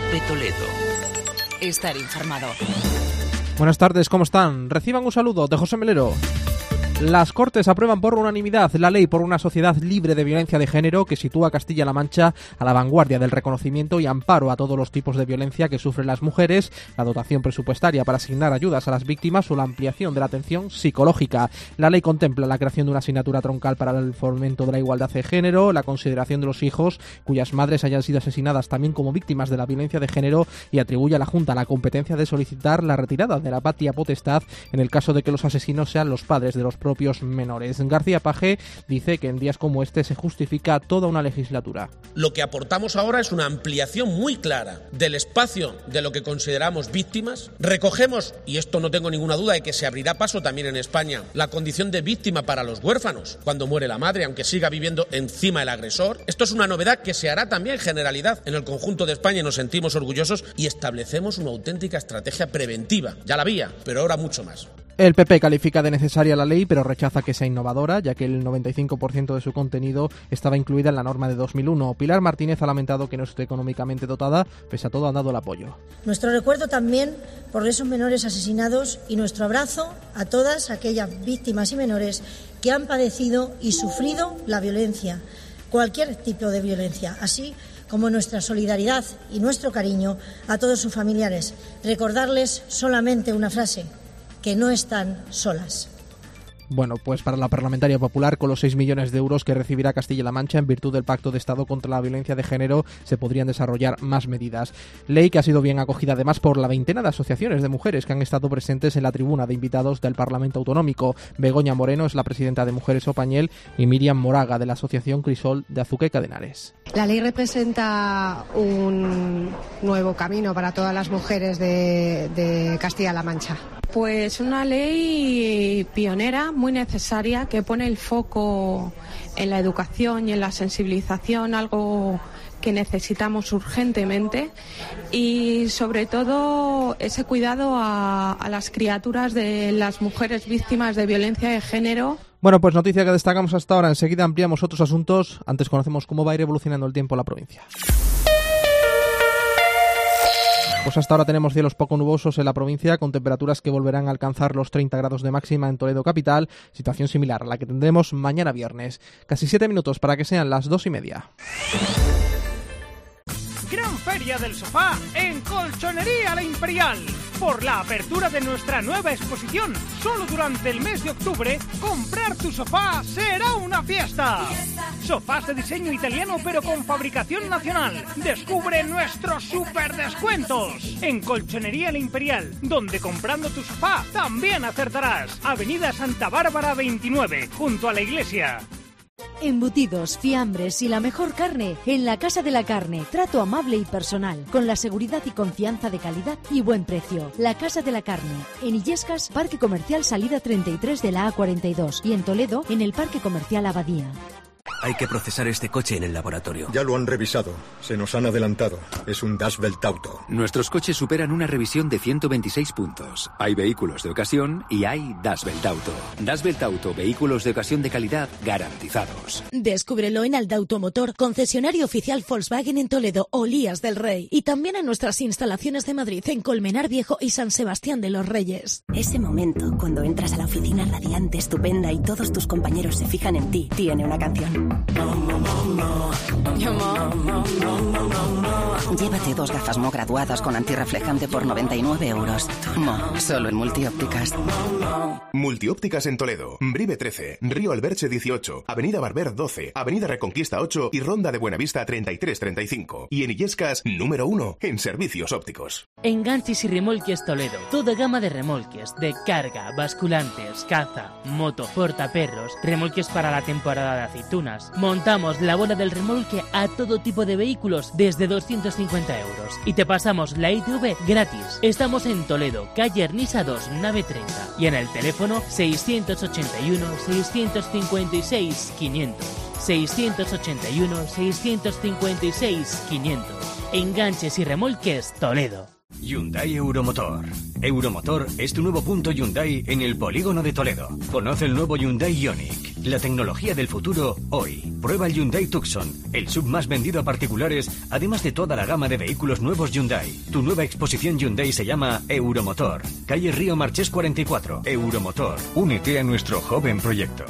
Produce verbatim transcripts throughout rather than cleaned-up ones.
Cope Toledo. Estar informado. Buenas tardes, ¿cómo están? Reciban un saludo de José Melero. Las Cortes aprueban por unanimidad la ley por una sociedad libre de violencia de género que sitúa a Castilla-La Mancha a la vanguardia del reconocimiento y amparo a todos los tipos de violencia que sufren las mujeres, la dotación presupuestaria para asignar ayudas a las víctimas o la ampliación de la atención psicológica. La ley contempla la creación de una asignatura troncal para el fomento de la igualdad de género, la consideración de los hijos cuyas madres hayan sido asesinadas también como víctimas de la violencia de género y atribuye a la Junta la competencia de solicitar la retirada de la patria potestad en el caso de que los asesinos sean los padres de los propios menores. García Page dice que en días como este se justifica toda una legislatura. Lo que aportamos ahora es una ampliación muy clara del espacio de lo que consideramos víctimas. Recogemos, y esto no tengo ninguna duda de que se abrirá paso también en España, la condición de víctima para los huérfanos cuando muere la madre, aunque siga viviendo encima el agresor. Esto es una novedad que se hará también generalidad en el conjunto de España y nos sentimos orgullosos y establecemos una auténtica estrategia preventiva. Ya la había, pero ahora mucho más. El P P califica de necesaria la ley, pero rechaza que sea innovadora, ya que el noventa y cinco por ciento de su contenido estaba incluida en la norma de dos mil uno. Pilar Martínez ha lamentado que no esté económicamente dotada, pese a todo han dado el apoyo. Nuestro recuerdo también por esos menores asesinados y nuestro abrazo a todas aquellas víctimas y menores que han padecido y sufrido la violencia, cualquier tipo de violencia, así como nuestra solidaridad y nuestro cariño a todos sus familiares. Recordarles solamente una frase: que no están solas. Bueno, pues para la parlamentaria popular, con los seis millones de euros que recibirá Castilla-La Mancha en virtud del Pacto de Estado contra la Violencia de Género, se podrían desarrollar más medidas. Ley que ha sido bien acogida además por la veintena de asociaciones de mujeres que han estado presentes en la tribuna de invitados del Parlamento Autonómico. Begoña Moreno es la presidenta de Mujeres Opañel y Miriam Moraga de la Asociación Crisol de Azuqueca de Henares. La ley representa un nuevo camino para todas las mujeres de, de Castilla-La Mancha. Pues una ley pionera, muy necesaria, que pone el foco en la educación y en la sensibilización, algo que necesitamos urgentemente, y sobre todo ese cuidado a, a las criaturas de las mujeres víctimas de violencia de género. Bueno, pues noticia que destacamos hasta ahora. Enseguida ampliamos otros asuntos. Antes conocemos cómo va a ir evolucionando el tiempo en la provincia. Pues hasta ahora tenemos cielos poco nubosos en la provincia, con temperaturas que volverán a alcanzar los treinta grados de máxima en Toledo capital, situación similar a la que tendremos mañana viernes. Casi siete minutos para que sean las dos y media. Gran Feria del Sofá en Colchonería La Imperial. Por la apertura de nuestra nueva exposición, solo durante el mes de octubre, comprar tu sofá será una fiesta. Sofás de diseño italiano pero con fabricación nacional. Descubre nuestros super descuentos. En Colchonería La Imperial, donde comprando tu sofá también acertarás. Avenida Santa Bárbara veintinueve, junto a la iglesia. Embutidos, fiambres y la mejor carne en la Casa de la Carne. Trato amable y personal, con la seguridad y confianza de calidad y buen precio. La Casa de la Carne. En Illescas, Parque Comercial Salida treinta y tres de la A cuarenta y dos. Y en Toledo, en el Parque Comercial Abadía. Hay que procesar este coche en el laboratorio. Ya lo han revisado. Se nos han adelantado. Es un Das Welt Auto. Nuestros coches superan una revisión de ciento veintiséis puntos. Hay vehículos de ocasión y hay Das Welt Auto. Das Welt Auto, vehículos de ocasión de calidad garantizados. Descúbrelo en Alda Automotor, concesionario oficial Volkswagen en Toledo, Olías del Rey. Y también en nuestras instalaciones de Madrid, en Colmenar Viejo y San Sebastián de los Reyes. Ese momento, cuando entras a la oficina radiante, estupenda y todos tus compañeros se fijan en ti, tiene una canción. Llévate dos gafas Mo graduadas con antirreflejante por noventa y nueve euros. Mo, solo en Multiópticas. Multiópticas en Toledo, Brive trece, Río Alberche dieciocho, Avenida Barber doce, Avenida Reconquista ocho y Ronda de Buenavista treinta y tres treinta y cinco. Y en Illescas, número uno en servicios ópticos. Enganches y remolques Toledo. Toda gama de remolques, de carga, basculantes, caza, moto, portaperros, remolques para la temporada de aceitunas. Montamos la bola del remolque a todo tipo de vehículos desde doscientos cincuenta euros y te pasamos la I T V gratis. Estamos en Toledo, calle Ernisa dos, nave treinta, y en el teléfono seiscientos ochenta y uno, seiscientos cincuenta y seis, quinientos. seiscientos ochenta y uno, seiscientos cincuenta y seis, quinientos. Enganches y remolques Toledo. Hyundai Euromotor. Euromotor es tu nuevo punto Hyundai en el polígono de Toledo. Conoce el nuevo Hyundai Ioniq. La tecnología del futuro hoy. Prueba el Hyundai Tucson, el sub más vendido a particulares, además de toda la gama de vehículos nuevos Hyundai. Tu nueva exposición Hyundai se llama Euromotor. Calle Río Marchés cuarenta y cuatro. Euromotor. Únete a nuestro joven proyecto.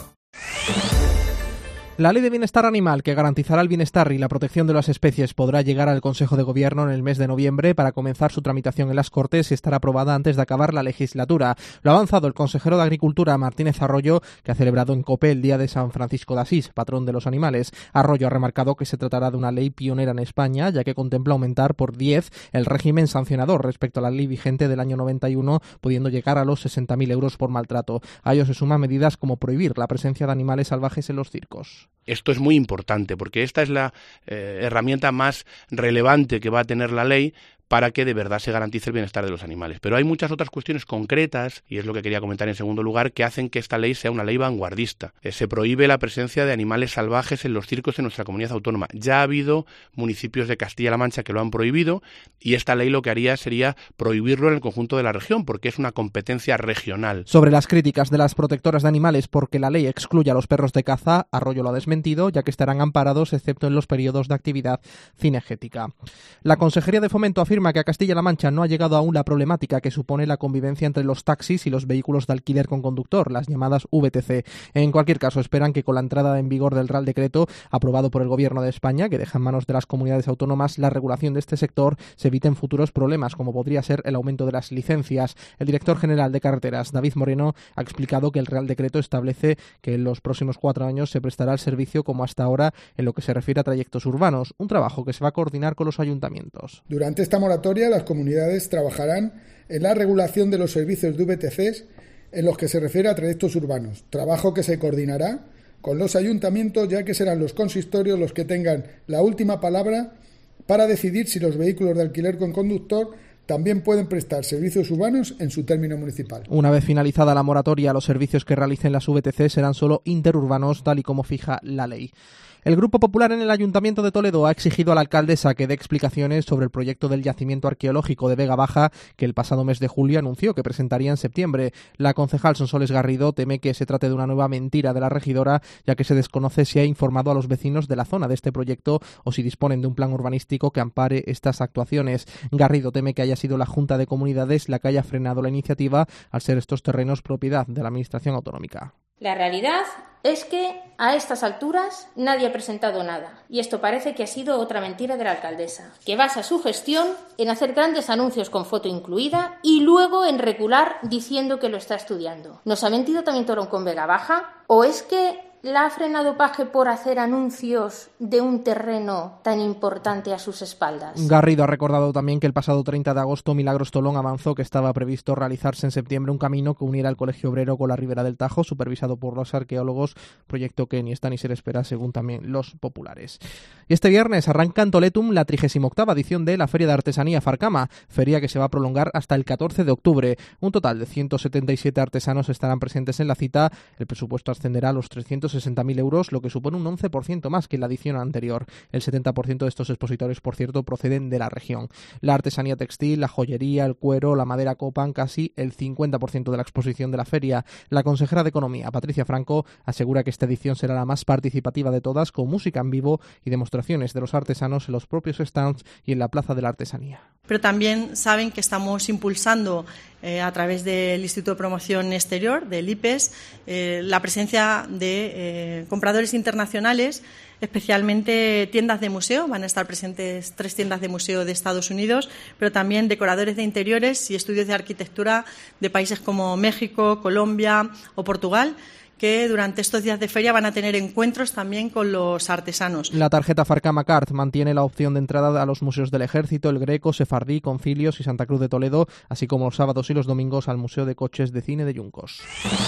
La Ley de Bienestar Animal, que garantizará el bienestar y la protección de las especies, podrá llegar al Consejo de Gobierno en el mes de noviembre para comenzar su tramitación en las Cortes y estar aprobada antes de acabar la legislatura. Lo ha avanzado el consejero de Agricultura, Martínez Arroyo, que ha celebrado en COPE el Día de San Francisco de Asís, patrón de los animales. Arroyo ha remarcado que se tratará de una ley pionera en España, ya que contempla aumentar por diez el régimen sancionador respecto a la ley vigente del año noventa y uno, pudiendo llegar a los sesenta mil euros por maltrato. A ello se suman medidas como prohibir la presencia de animales salvajes en los circos. Esto es muy importante porque esta es la eh, herramienta más relevante que va a tener la ley para que de verdad se garantice el bienestar de los animales. Pero hay muchas otras cuestiones concretas, y es lo que quería comentar en segundo lugar, que hacen que esta ley sea una ley vanguardista. Eh, se prohíbe la presencia de animales salvajes en los circos en nuestra comunidad autónoma. Ya ha habido municipios de Castilla-La Mancha que lo han prohibido, y esta ley lo que haría sería prohibirlo en el conjunto de la región, porque es una competencia regional. Sobre las críticas de las protectoras de animales porque la ley excluye a los perros de caza, Arroyo lo ha desmentido, ya que estarán amparados excepto en los periodos de actividad cinegética. La Consejería de Fomento afirma que a Castilla-La Mancha no ha llegado aún la problemática que supone la convivencia entre los taxis y los vehículos de alquiler con conductor, las llamadas V T C. En cualquier caso, esperan que con la entrada en vigor del Real Decreto aprobado por el Gobierno de España, que deja en manos de las comunidades autónomas la regulación de este sector, se eviten futuros problemas, como podría ser el aumento de las licencias. El director general de Carreteras, David Moreno, ha explicado que el Real Decreto establece que en los próximos cuatro años se prestará el servicio como hasta ahora en lo que se refiere a trayectos urbanos, un trabajo que se va a coordinar con los ayuntamientos. Durante esta moratoria, las comunidades trabajarán en la regulación de los servicios de V T Cs en los que se refiere a trayectos urbanos, trabajo que se coordinará con los ayuntamientos, ya que serán los consistorios los que tengan la última palabra para decidir si los vehículos de alquiler con conductor también pueden prestar servicios urbanos en su término municipal. Una vez finalizada la moratoria, los servicios que realicen las V T C serán solo interurbanos, tal y como fija la ley. El Grupo Popular en el Ayuntamiento de Toledo ha exigido a la alcaldesa que dé explicaciones sobre el proyecto del yacimiento arqueológico de Vega Baja que el pasado mes de julio anunció que presentaría en septiembre. La concejal Sonsoles Garrido teme que se trate de una nueva mentira de la regidora, ya que se desconoce si ha informado a los vecinos de la zona de este proyecto o si disponen de un plan urbanístico que ampare estas actuaciones. Garrido teme que haya sido la Junta de Comunidades la que haya frenado la iniciativa al ser estos terrenos propiedad de la Administración autonómica. La realidad es que a estas alturas nadie ha presentado nada y esto parece que ha sido otra mentira de la alcaldesa, que basa su gestión en hacer grandes anuncios con foto incluida y luego en recular diciendo que lo está estudiando. ¿Nos ha mentido también Torón con Vega Baja? ¿O es que la ha frenado Paje por hacer anuncios de un terreno tan importante a sus espaldas? Garrido ha recordado también que el pasado treinta de agosto Milagros Tolón avanzó que estaba previsto realizarse en septiembre un camino que uniera el Colegio Obrero con la Ribera del Tajo, supervisado por los arqueólogos, proyecto que ni está ni se le espera según también los populares. Y este viernes arranca en Toletum la trigésima octava edición de la Feria de Artesanía Farcama, feria que se va a prolongar hasta el catorce de octubre. Un total de ciento setenta y siete artesanos estarán presentes en la cita. El presupuesto ascenderá a los trescientos sesenta mil euros, lo que supone un once por ciento más que la edición anterior. El setenta por ciento de estos expositores, por cierto, proceden de la región. La artesanía textil, la joyería, el cuero, la madera copan casi el cincuenta por ciento de la exposición de la feria. La consejera de Economía, Patricia Franco, asegura que esta edición será la más participativa de todas, con música en vivo y demostraciones de los artesanos en los propios stands y en la Plaza de la Artesanía. Pero también saben que estamos impulsando eh, a través del Instituto de Promoción Exterior, del I P E S, eh, la presencia de eh, compradores internacionales, especialmente tiendas de museo. Van a estar presentes tres tiendas de museo de Estados Unidos, pero también decoradores de interiores y estudios de arquitectura de países como México, Colombia o Portugal, que durante estos días de feria van a tener encuentros también con los artesanos. La tarjeta Farcama Card mantiene la opción de entrada a los museos del Ejército, el Greco, Sefardí, Concilios y Santa Cruz de Toledo, así como los sábados y los domingos al Museo de Coches de Cine de Yuncos.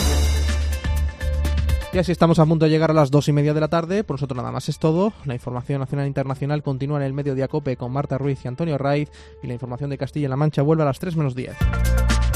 Y así estamos a punto de llegar a las dos y media de la tarde. Por nosotros nada más es todo. La información nacional e internacional continúa en el Mediodía COPE con Marta Ruiz y Antonio Raiz, y la información de Castilla-La Mancha vuelve a las tres menos diez.